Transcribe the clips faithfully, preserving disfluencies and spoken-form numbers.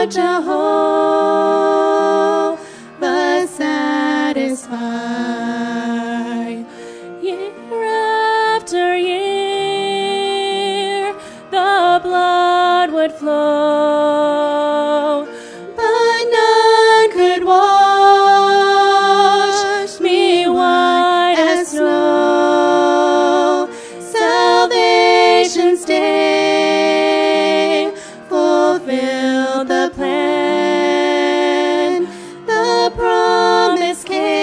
Jehovah satisfy. Year after year, the blood would flow, but none could wash me white as snow. Salvation's day fulfilled the plan. The promise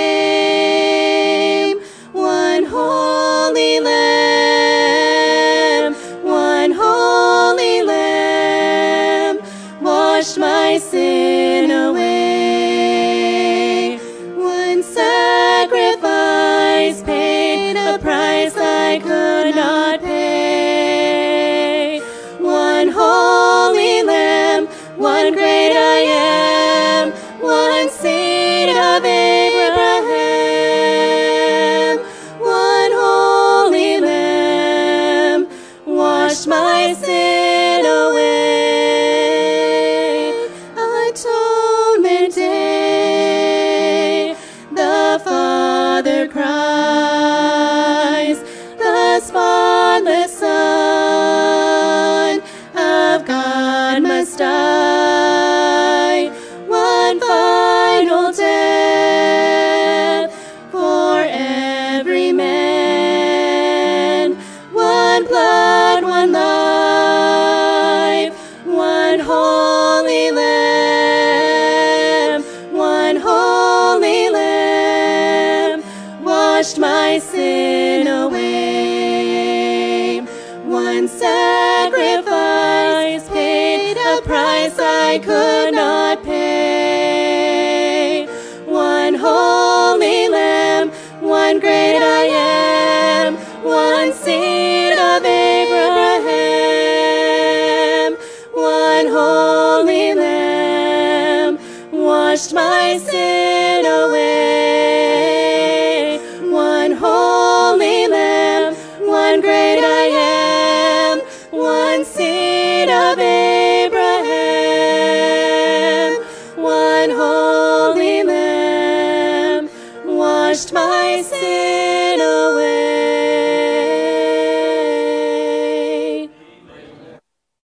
came. One holy lamb, one holy lamb, washed my sin away. One sacrifice paid a price I could not pay. One holy lamb, one great I am, one seed of Abraham. One holy lamb washed my sin away. Atonement day, the Father cries, the spotless Son of God must die. One final death for every man. One blood, one life, one holy lamb, one holy lamb, washed my sin away. One sacrifice paid a price I could not pay. One holy lamb, one great I am, one seed of Abraham. One holy lamb washed my sin away. One holy lamb, one great I am, one seed of Abraham. One holy lamb washed my sin